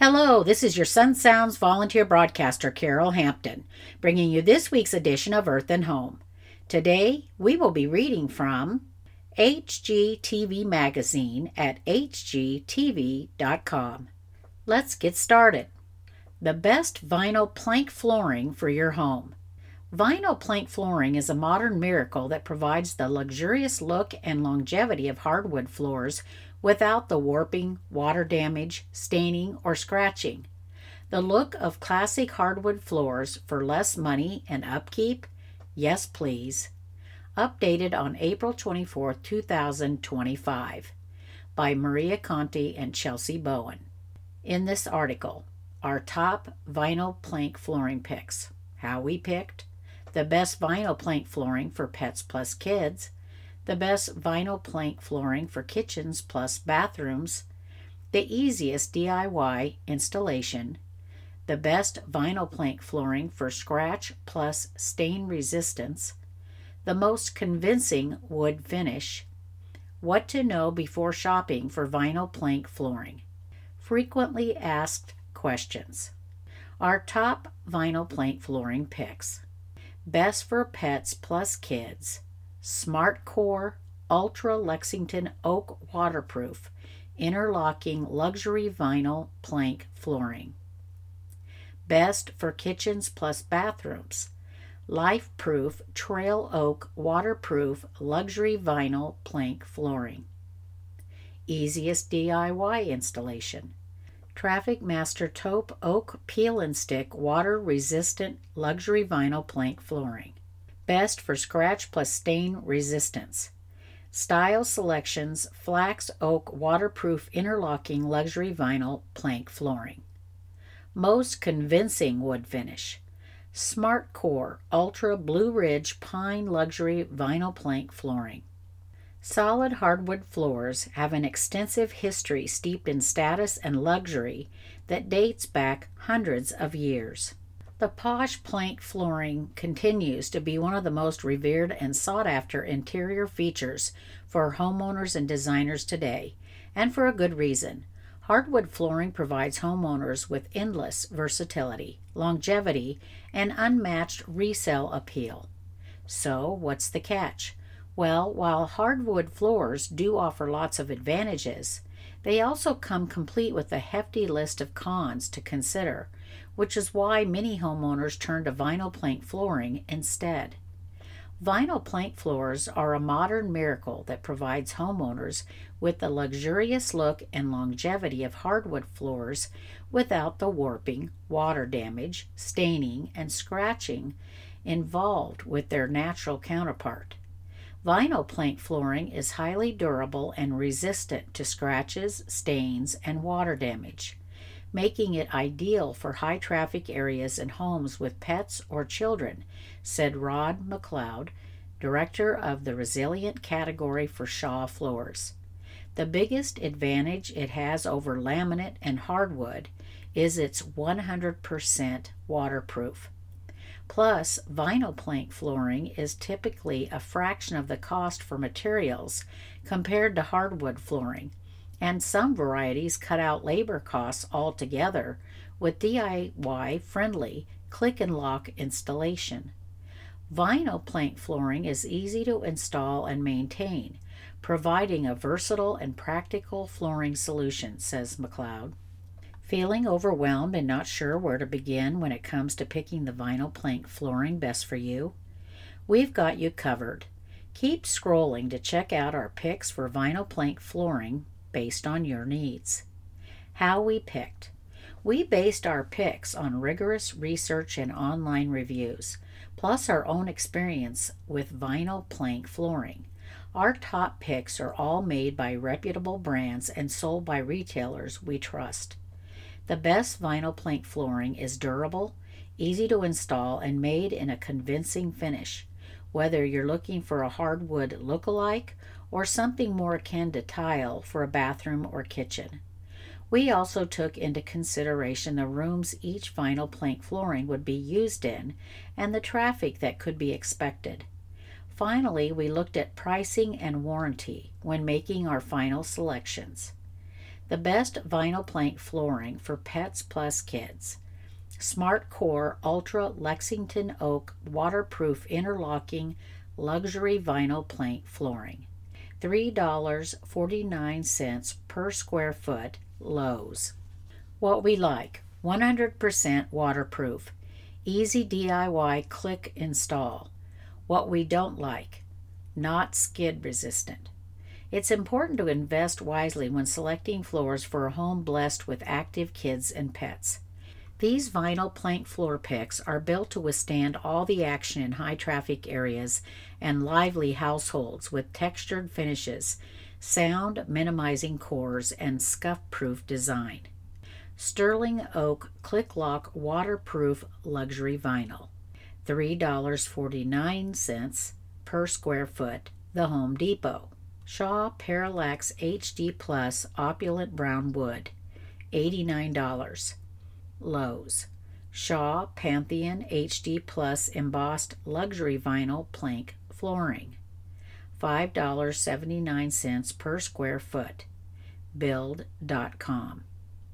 Hello, this is your Sun Sounds volunteer broadcaster, Carol Hampton, bringing you this week's edition of Earth and Home. Today, we will be reading from HGTV Magazine at hgtv.com. Let's get started. The best vinyl plank flooring for your home. Vinyl plank flooring is a modern miracle that provides the luxurious look and longevity of hardwood floors without the warping, water damage, staining, or scratching. The look of classic hardwood floors for less money and upkeep? Yes, please. Updated on April 24, 2025 by Maria Conti and Chelsea Bowen. In this article, our top vinyl plank flooring picks, how we picked, the best vinyl plank flooring for pets plus kids, the best vinyl plank flooring for kitchens plus bathrooms, the easiest DIY installation, the best vinyl plank flooring for scratch plus stain resistance, the most convincing wood finish, what to know before shopping for vinyl plank flooring, frequently asked questions. Our top vinyl plank flooring picks. Best for pets plus kids. SmartCore Ultra Lexington Oak Waterproof Interlocking Luxury Vinyl Plank Flooring. Best for kitchens plus bathrooms. LifeProof Trail Oak Waterproof Luxury Vinyl Plank Flooring. Easiest DIY installation. Traffic Master Taupe Oak Peel and Stick Water Resistant Luxury Vinyl Plank Flooring. Best for scratch plus stain resistance. Style Selections Flax Oak Waterproof Interlocking Luxury Vinyl Plank Flooring. Most convincing wood finish. SmartCore Ultra Blue Ridge Pine Luxury Vinyl Plank Flooring. Solid hardwood floors have an extensive history steeped in status and luxury that dates back hundreds of years. The posh plank flooring continues to be one of the most revered and sought-after interior features for homeowners and designers today, and for a good reason. Hardwood flooring provides homeowners with endless versatility, longevity, and unmatched resale appeal. So, what's the catch? Well, while hardwood floors do offer lots of advantages, they also come complete with a hefty list of cons to consider, which is why many homeowners turn to vinyl plank flooring instead. Vinyl plank floors are a modern miracle that provides homeowners with the luxurious look and longevity of hardwood floors without the warping, water damage, staining, and scratching involved with their natural counterpart. Vinyl plank flooring is highly durable and resistant to scratches, stains, and water damage, making it ideal for high-traffic areas and homes with pets or children, said Rod McLeod, director of the Resilient category for Shaw Floors. The biggest advantage it has over laminate and hardwood is its 100% waterproof. Plus, vinyl plank flooring is typically a fraction of the cost for materials compared to hardwood flooring, and some varieties cut out labor costs altogether with DIY-friendly click-and-lock installation. Vinyl plank flooring is easy to install and maintain, providing a versatile and practical flooring solution, says McLeod. Feeling overwhelmed and not sure where to begin when it comes to picking the vinyl plank flooring best for you? We've got you covered. Keep scrolling to check out our picks for vinyl plank flooring based on your needs. How we picked. We based our picks on rigorous research and online reviews, plus our own experience with vinyl plank flooring. Our top picks are all made by reputable brands and sold by retailers we trust. The best vinyl plank flooring is durable, easy to install, and made in a convincing finish, whether you're looking for a hardwood look-alike or something more akin to tile for a bathroom or kitchen. We also took into consideration the rooms each vinyl plank flooring would be used in and the traffic that could be expected. Finally, we looked at pricing and warranty when making our final selections. The best vinyl plank flooring for pets plus kids. Smart Core Ultra Lexington Oak Waterproof Interlocking Luxury Vinyl Plank Flooring. $3.49 per square foot, Lowe's. What we like: 100% waterproof. Easy DIY click install. What we don't like: not skid resistant. It's important to invest wisely when selecting floors for a home blessed with active kids and pets. These vinyl plank floor picks are built to withstand all the action in high-traffic areas and lively households with textured finishes, sound-minimizing cores, and scuff-proof design. Sterling Oak Click-Lock Waterproof Luxury Vinyl. $3.49 per square foot, The Home Depot. Shaw Parallax HD Plus Opulent Brown Wood. $89. Lowe's. Shaw Pantheon HD Plus Embossed Luxury Vinyl Plank Flooring. $5.79 per square foot. Build.com.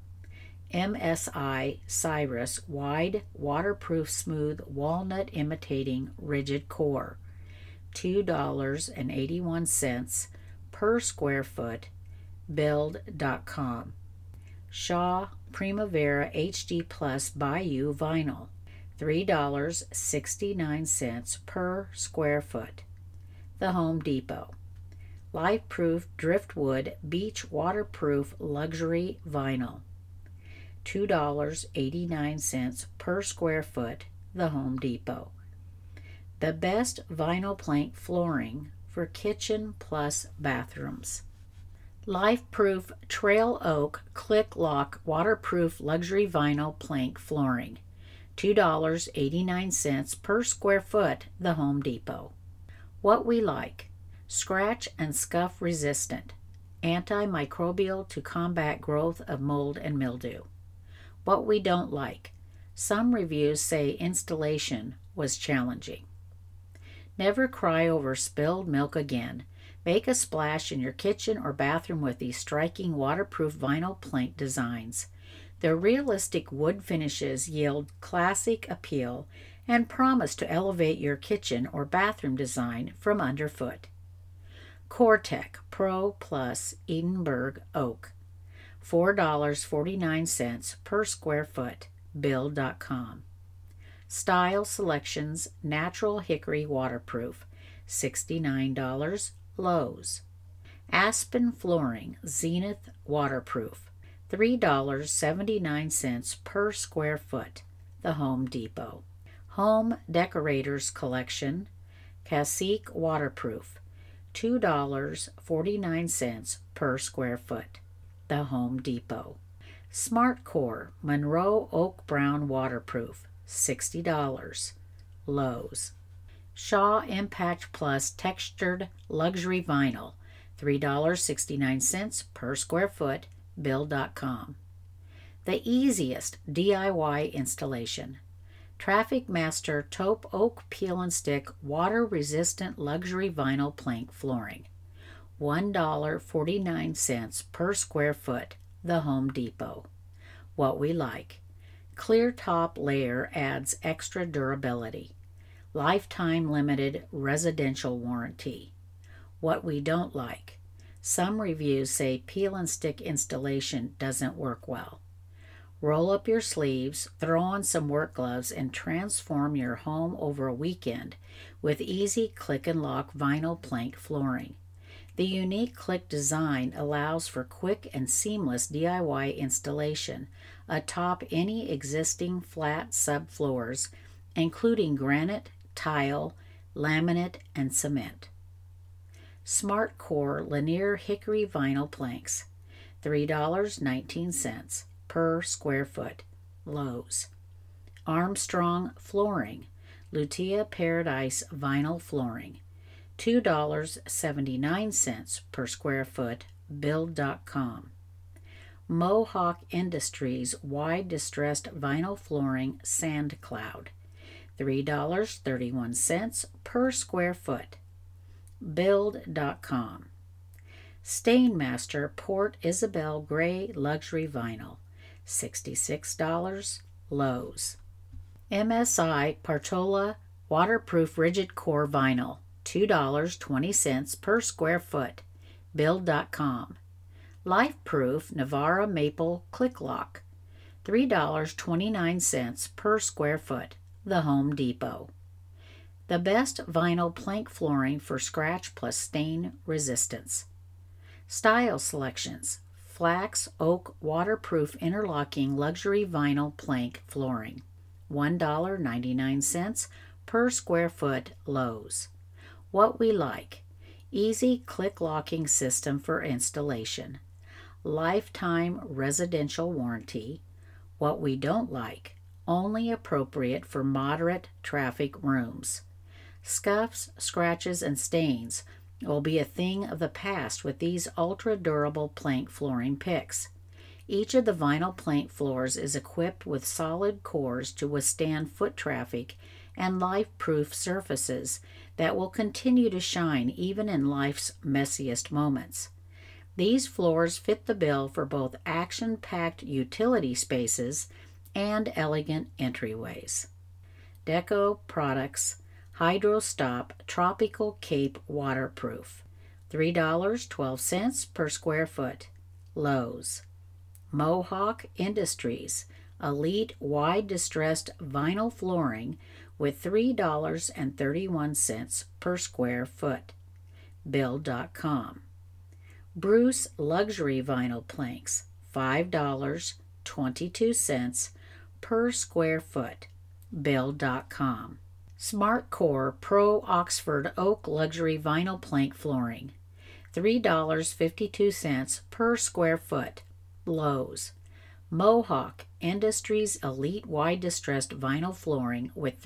MSI Cyrus Wide Waterproof Smooth Walnut Imitating Rigid Core. $2.81 per square foot. Build.com. Shaw Primavera HD Plus Bayou Vinyl. $3.69 per square foot. The Home Depot. Life-proof driftwood beach waterproof luxury vinyl. $2.89 per square foot. The Home Depot. The best vinyl plank flooring for kitchen plus bathrooms. Life-proof Trail Oak Click Lock Waterproof Luxury Vinyl Plank Flooring. $2.89 per square foot. The Home Depot. What we like: scratch and scuff resistant, antimicrobial to combat growth of mold and mildew. What we don't like: some reviews say installation was challenging. Never cry over spilled milk again. Make a splash in your kitchen or bathroom with these striking waterproof vinyl plank designs. Their realistic wood finishes yield classic appeal and promise to elevate your kitchen or bathroom design from underfoot. Cortec Pro Plus Edinburgh Oak. $4.49 per square foot. Build.com. Style Selections Natural Hickory Waterproof. $69. Lowe's. Aspen Flooring Zenith Waterproof. $3.79 per square foot. The Home Depot. Home Decorators Collection Cacique Waterproof. $2.49 per square foot. The Home Depot. Smart Core Monroe Oak Brown Waterproof. $60. Lowe's. Shaw Impact Plus Textured Luxury Vinyl. $3.69 per square foot. Build.com. The easiest DIY installation. Traffic Master Taupe Oak Peel and Stick Water Resistant Luxury Vinyl Plank Flooring. $1.49 per square foot. The Home Depot. What we like: clear top layer adds extra durability. Lifetime limited residential warranty. What we don't like: some reviews say peel and stick installation doesn't work well. Roll up your sleeves, throw on some work gloves, and transform your home over a weekend with easy click and lock vinyl plank flooring. The unique click design allows for quick and seamless DIY installation atop any existing flat subfloors, including granite, tile, laminate, and cement. Smart Core Linear Hickory Vinyl Planks. $3.19 per square foot. Lowe's. Armstrong Flooring Lutea Paradise Vinyl Flooring. $2.79 per square foot. Build.com. Mohawk Industries Wide Distressed Vinyl Flooring Sand Cloud. $3.31 per square foot. Build.com. Stainmaster Port Isabel Gray Luxury Vinyl, $66, Lowe's. MSI Partola Waterproof Rigid Core Vinyl, $2.20 per square foot, Build.com. Lifeproof Navara Maple Click Lock, $3.29 per square foot, The Home Depot. The best vinyl plank flooring for scratch plus stain resistance. Style selections: Flax Oak Waterproof Interlocking Luxury Vinyl Plank Flooring, $1.99 per square foot, Lowe's. What we like: easy click locking system for installation, lifetime residential warranty. What we don't like: only appropriate for moderate traffic rooms. Scuffs, scratches, and stains will be a thing of the past with these ultra-durable plank flooring picks. Each of the vinyl plank floors is equipped with solid cores to withstand foot traffic and life-proof surfaces that will continue to shine even in life's messiest moments. These floors fit the bill for both action-packed utility spaces and elegant entryways. Deco Products Hydro-Stop Tropical Cape Waterproof, $3.12 per square foot, Lowe's. Mohawk Industries Elite Wide Distressed Vinyl Flooring with $3.31 per square foot, Build.com. Bruce Luxury Vinyl Planks, $5.22 per square foot, Build.com. SmartCore Pro Oxford Oak Luxury Vinyl Plank Flooring, $3.52 per square foot, Lowe's. Mohawk Industries Elite Wide Distressed Vinyl Flooring with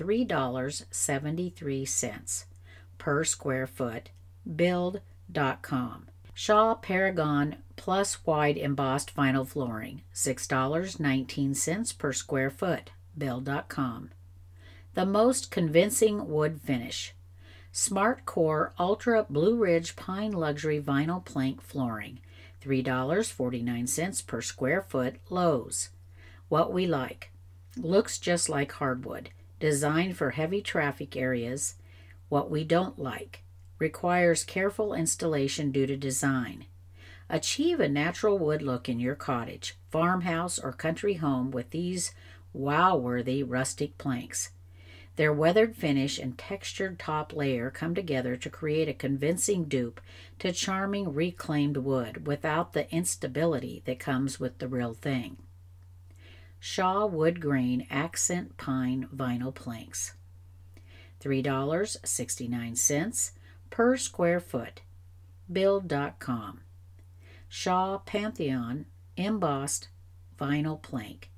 $3.73 per square foot, Build.com. Shaw Paragon Plus Wide Embossed Vinyl Flooring, $6.19 per square foot, Build.com. The most convincing wood finish. SmartCore Ultra Blue Ridge Pine Luxury Vinyl Plank Flooring, $3.49 per square foot, Lowe's. What we like: looks just like hardwood, designed for heavy traffic areas. What we don't like: requires careful installation due to design. Achieve a natural wood look in your cottage, farmhouse, or country home with these wow-worthy rustic planks. Their weathered finish and textured top layer come together to create a convincing dupe to charming reclaimed wood without the instability that comes with the real thing. Shaw Wood Grain Accent Pine Vinyl Planks, $3.69 per square foot, Build.com. Shaw Pantheon Embossed Vinyl Plank,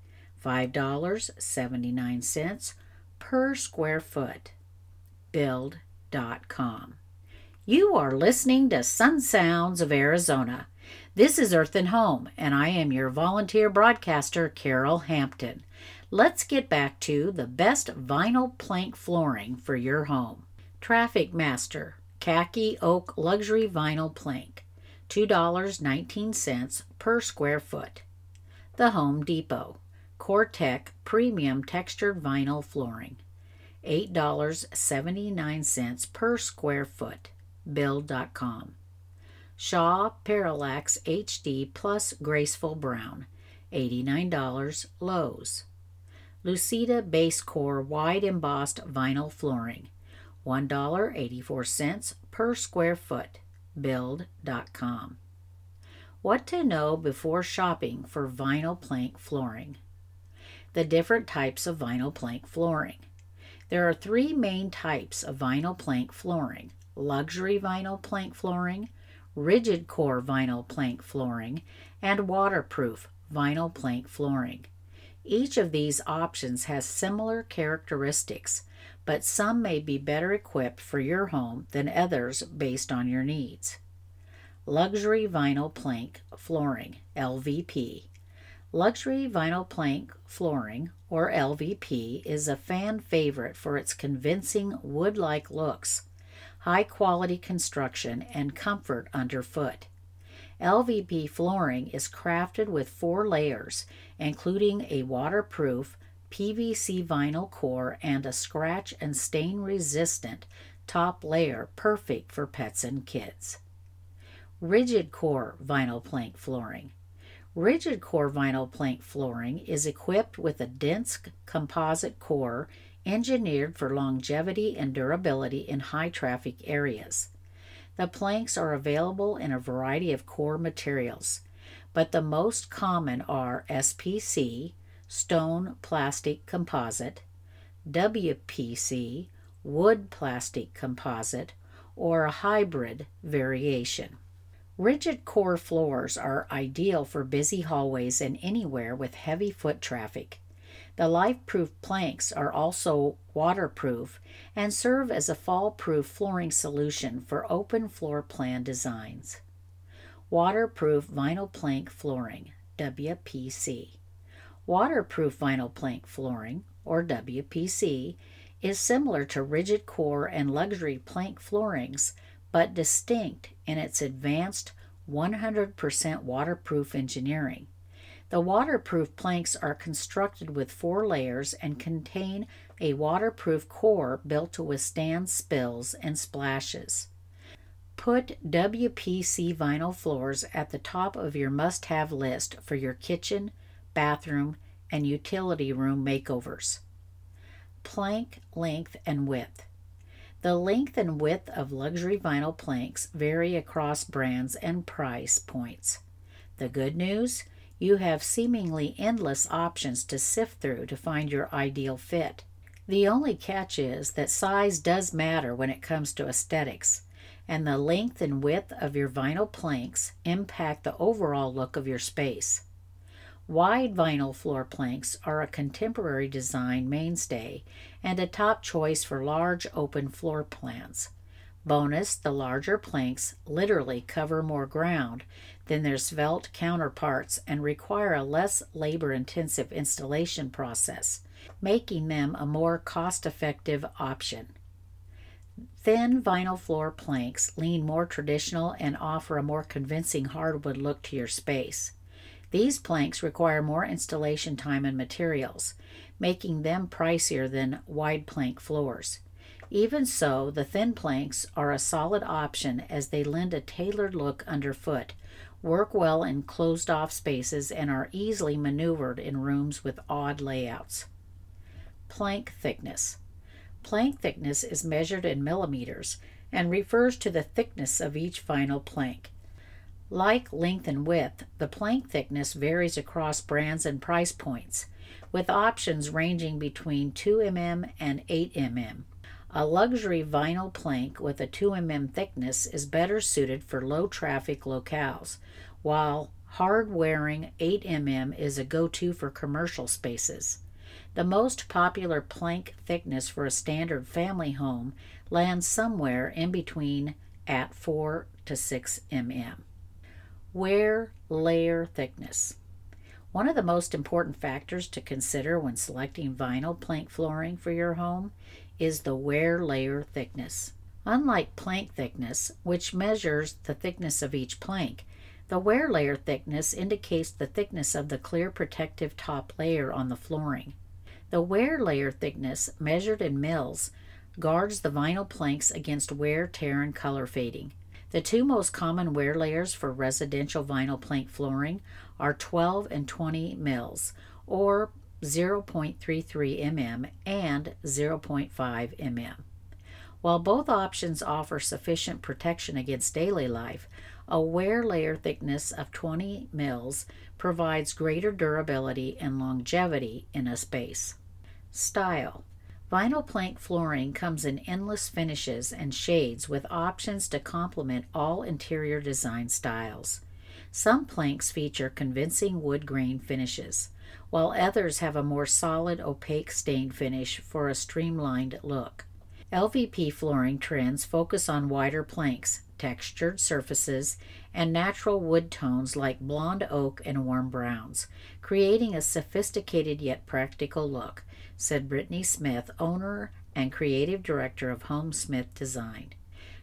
$5.79 per square foot, Build.com. You are listening to Sun Sounds of Arizona. This is Earth and Home, and I am your volunteer broadcaster, Carol Hampton. Let's get back to the best vinyl plank flooring for your home. Traffic Master Khaki Oak Luxury Vinyl Plank, $2.19 per square foot. The Home Depot. Cortec Premium Textured Vinyl Flooring, $8.79 per square foot, Build.com. Shaw Parallax HD Plus Graceful Brown, $89, Lowe's. Lucida Base Core Wide Embossed Vinyl Flooring, $1.84 per square foot, Build.com. What to know before shopping for vinyl plank flooring. The different types of vinyl plank flooring. There are three main types of vinyl plank flooring: luxury vinyl plank flooring, rigid core vinyl plank flooring, and waterproof vinyl plank flooring. Each of these options has similar characteristics, but some may be better equipped for your home than others based on your needs. Luxury vinyl plank flooring, LVP. Luxury vinyl plank flooring, or LVP, is a fan favorite for its convincing wood-like looks, high-quality construction, and comfort underfoot. LVP flooring is crafted with 4 layers, including a waterproof PVC vinyl core and a scratch and stain resistant top layer perfect for pets and kids. Rigid core vinyl plank flooring. Rigid core vinyl plank flooring is equipped with a dense composite core engineered for longevity and durability in high traffic areas. The planks are available in a variety of core materials, but the most common are SPC, stone plastic composite, WPC, wood plastic composite, or a hybrid variation. Rigid core floors are ideal for busy hallways and anywhere with heavy foot traffic. The LifeProof planks are also waterproof and serve as a fall-proof flooring solution for open floor plan designs. Waterproof vinyl plank flooring, WPC. Waterproof vinyl plank flooring, or WPC, is similar to rigid core and luxury plank floorings, but distinct in its advanced 100% waterproof engineering. The waterproof planks are constructed with 4 layers and contain a waterproof core built to withstand spills and splashes. Put WPC vinyl floors at the top of your must-have list for your kitchen, bathroom, and utility room makeovers. Plank length and width. The length and width of luxury vinyl planks vary across brands and price points. The good news? You have seemingly endless options to sift through to find your ideal fit. The only catch is that size does matter when it comes to aesthetics, and the length and width of your vinyl planks impact the overall look of your space. Wide vinyl floor planks are a contemporary design mainstay and a top choice for large open floor plans. Bonus, the larger planks literally cover more ground than their svelte counterparts and require a less labor-intensive installation process, making them a more cost-effective option. Thin vinyl floor planks lean more traditional and offer a more convincing hardwood look to your space. These planks require more installation time and materials, making them pricier than wide plank floors. Even so, the thin planks are a solid option as they lend a tailored look underfoot, work well in closed-off spaces, and are easily maneuvered in rooms with odd layouts. Plank thickness. Plank thickness is measured in millimeters and refers to the thickness of each vinyl plank. Like length and width, the plank thickness varies across brands and price points, with options ranging between 2 mm and 8 mm. A luxury vinyl plank with a 2 mm thickness is better suited for low-traffic locales, while hard-wearing 8 mm is a go-to for commercial spaces. The most popular plank thickness for a standard family home lands somewhere in between at 4 to 6 mm. Wear layer thickness. One of the most important factors to consider when selecting vinyl plank flooring for your home is the wear layer thickness. Unlike plank thickness, which measures the thickness of each plank, the wear layer thickness indicates the thickness of the clear protective top layer on the flooring. The wear layer thickness, measured in mils, guards the vinyl planks against wear, tear, and color fading. The 2 most common wear layers for residential vinyl plank flooring are 12 and 20 mils, or 0.33 mm and 0.5 mm. While both options offer sufficient protection against daily life, a wear layer thickness of 20 mils provides greater durability and longevity in a space. Style. Vinyl plank flooring comes in endless finishes and shades with options to complement all interior design styles. Some planks feature convincing wood grain finishes, while others have a more solid opaque stain finish for a streamlined look. LVP flooring trends focus on wider planks, textured surfaces, and natural wood tones like blonde oak and warm browns, creating a sophisticated yet practical look, said Brittany Smith, owner and creative director of Home Smith Design.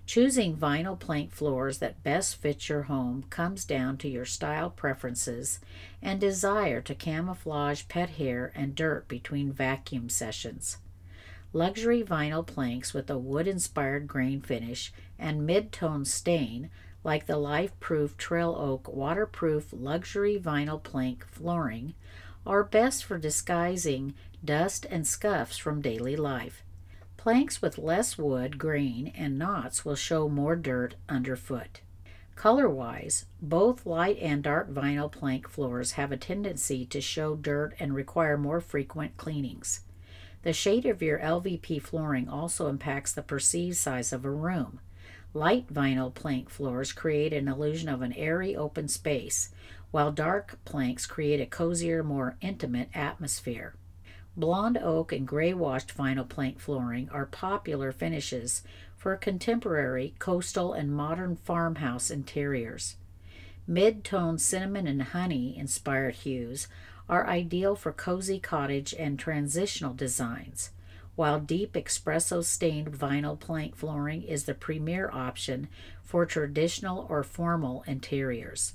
Choosing vinyl plank floors that best fit your home comes down to your style preferences and desire to camouflage pet hair and dirt between vacuum sessions. Luxury vinyl planks with a wood-inspired grain finish and mid-tone stain, like the life-proof Trail Oak waterproof luxury vinyl plank flooring, are best for disguising dust and scuffs from daily life. Planks with less wood, grain, and knots will show more dirt underfoot. Color-wise, both light and dark vinyl plank floors have a tendency to show dirt and require more frequent cleanings. The shade of your LVP flooring also impacts the perceived size of a room. Light vinyl plank floors create an illusion of an airy open space, while dark planks create a cozier, more intimate atmosphere. Blonde oak and gray-washed vinyl plank flooring are popular finishes for contemporary, coastal, and modern farmhouse interiors. Mid-tone cinnamon and honey-inspired hues are ideal for cozy cottage and transitional designs, while deep espresso-stained vinyl plank flooring is the premier option for traditional or formal interiors.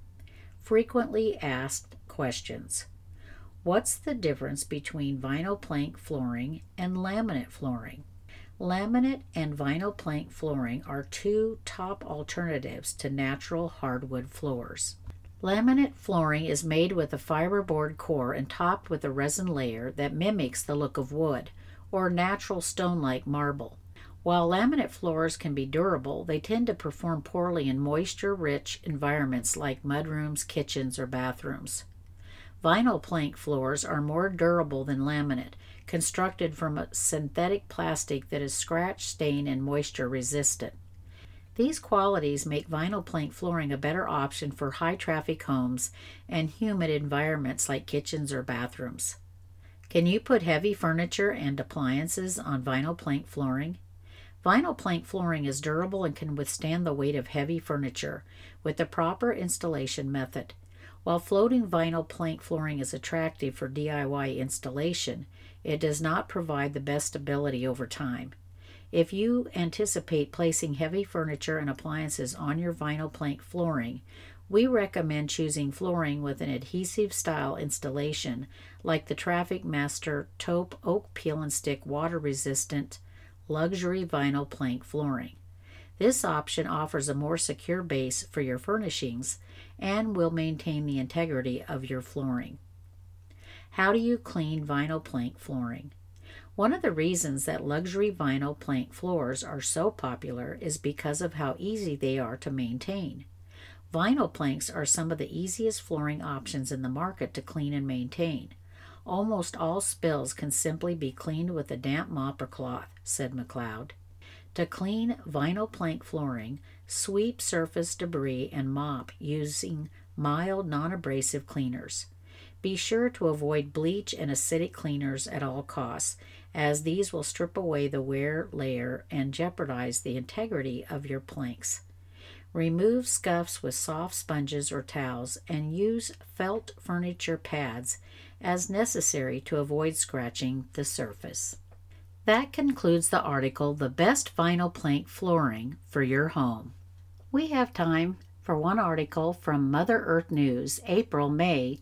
Frequently asked questions. What's the difference between vinyl plank flooring and laminate flooring? Laminate and vinyl plank flooring are two top alternatives to natural hardwood floors. Laminate flooring is made with a fiberboard core and topped with a resin layer that mimics the look of wood or natural stone-like marble. While laminate floors can be durable, they tend to perform poorly in moisture-rich environments like mudrooms, kitchens, or bathrooms. Vinyl plank floors are more durable than laminate, constructed from a synthetic plastic that is scratch, stain, and moisture resistant. These qualities make vinyl plank flooring a better option for high-traffic homes and humid environments like kitchens or bathrooms. Can you put heavy furniture and appliances on vinyl plank flooring? Vinyl plank flooring is durable and can withstand the weight of heavy furniture with the proper installation method. While floating vinyl plank flooring is attractive for DIY installation, it does not provide the best stability over time. If you anticipate placing heavy furniture and appliances on your vinyl plank flooring, we recommend choosing flooring with an adhesive style installation like the Traffic Master Taupe Oak Peel and Stick water resistant luxury vinyl plank flooring. This option offers a more secure base for your furnishings and will maintain the integrity of your flooring. How do you clean vinyl plank flooring? One of the reasons that luxury vinyl plank floors are so popular is because of how easy they are to maintain. Vinyl planks are some of the easiest flooring options in the market to clean and maintain. Almost all spills can simply be cleaned with a damp mop or cloth, said McLeod. To clean vinyl plank flooring, sweep surface debris and mop using mild, non-abrasive cleaners. Be sure to avoid bleach and acidic cleaners at all costs, as these will strip away the wear layer and jeopardize the integrity of your planks. Remove scuffs with soft sponges or towels and use felt furniture pads as necessary to avoid scratching the surface. That concludes the article, The Best Vinyl Plank Flooring for Your Home. We have time for one article from Mother Earth News, April-May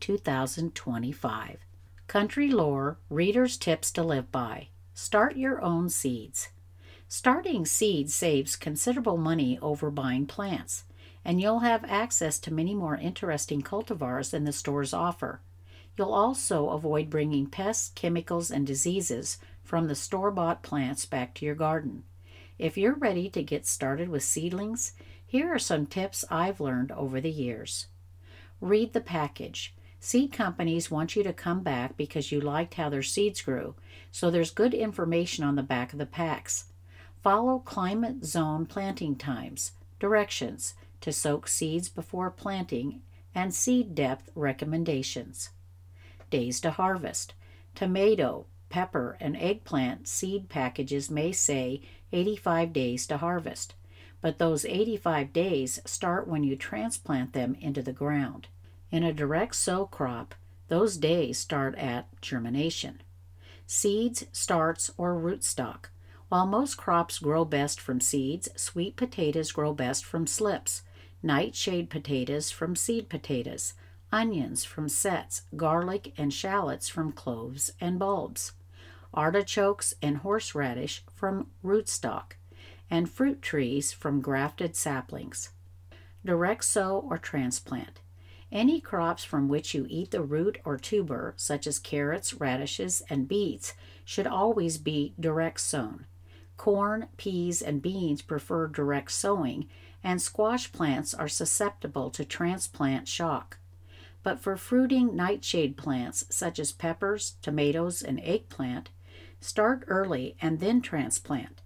2025. Country Lore, Reader's Tips to Live By. Start your own seeds. Starting seeds saves considerable money over buying plants, and you'll have access to many more interesting cultivars than the stores offer. You'll also avoid bringing pests, chemicals, and diseases from the store-bought plants back to your garden. If you're ready to get started with seedlings, here are some tips I've learned over the years. Read the package. Seed companies want you to come back because you liked how their seeds grew, so there's good information on the back of the packs. Follow climate zone planting times, directions to soak seeds before planting, and seed depth recommendations. Days to harvest. Tomato, pepper, and eggplant seed packages may say 85 days to harvest, but those 85 days start when you transplant them into the ground. In a direct sow crop, those days start at germination. Seeds, starts, or rootstock. While most crops grow best from seeds, sweet potatoes grow best from slips, nightshade potatoes from seed potatoes, onions from sets, garlic and shallots from cloves and bulbs, artichokes and horseradish from rootstock, and fruit trees from grafted saplings. Direct sow or transplant. Any crops from which you eat the root or tuber, such as carrots, radishes, and beets, should always be direct sown. Corn, peas, and beans prefer direct sowing, and squash plants are susceptible to transplant shock. But for fruiting nightshade plants, such as peppers, tomatoes, and eggplant, start early and then transplant.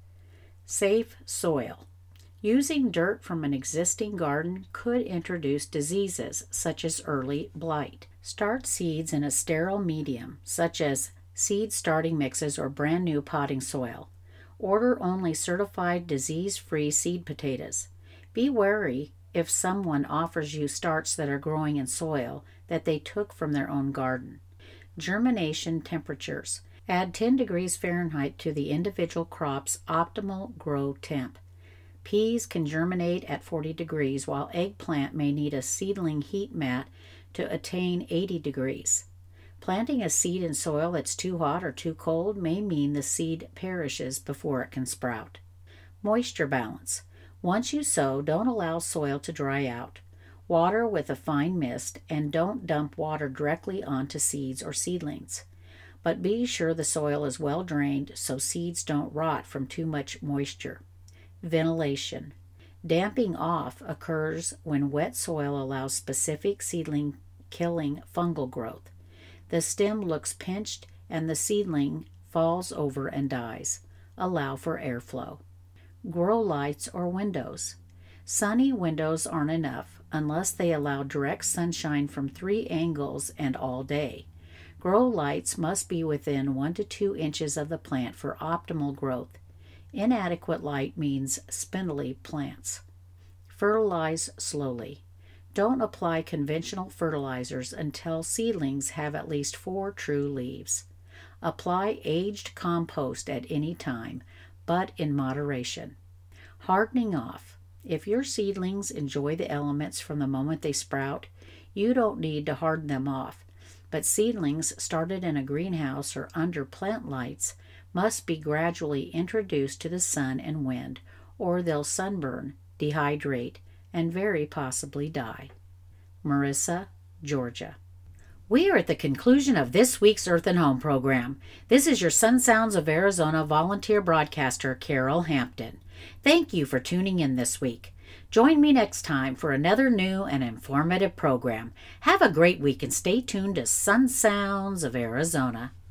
Safe soil. Using dirt from an existing garden could introduce diseases such as early blight. Start seeds in a sterile medium, such as seed starting mixes or brand new potting soil. Order only certified disease-free seed potatoes. Be wary if someone offers you starts that are growing in soil that they took from their own garden. Germination temperatures. Add 10 degrees Fahrenheit to the individual crop's optimal grow temp. Peas can germinate at 40 degrees, while eggplant may need a seedling heat mat to attain 80 degrees. Planting a seed in soil that's too hot or too cold may mean the seed perishes before it can sprout. Moisture balance. Once you sow, don't allow soil to dry out. Water with a fine mist, and don't dump water directly onto seeds or seedlings. But be sure the soil is well drained so seeds don't rot from too much moisture. Ventilation. Damping off occurs when wet soil allows specific seedling-killing fungal growth. The stem looks pinched and the seedling falls over and dies. Allow for airflow. Grow lights or windows. Sunny windows aren't enough unless they allow direct sunshine from 3 angles and all day. Grow lights must be within 1 to 2 inches of the plant for optimal growth. Inadequate light means spindly plants. Fertilize slowly. Don't apply conventional fertilizers until seedlings have at least 4 true leaves. Apply aged compost at any time, but in moderation. Hardening off. If your seedlings enjoy the elements from the moment they sprout, you don't need to harden them off. But seedlings started in a greenhouse or under plant lights must be gradually introduced to the sun and wind, or they'll sunburn, dehydrate, and very possibly die. Marissa, Georgia. We are at the conclusion of this week's Earth and Home program. This is your Sun Sounds of Arizona volunteer broadcaster, Carol Hampton. Thank you for tuning in this week. Join me next time for another new and informative program. Have a great week and stay tuned to Sun Sounds of Arizona.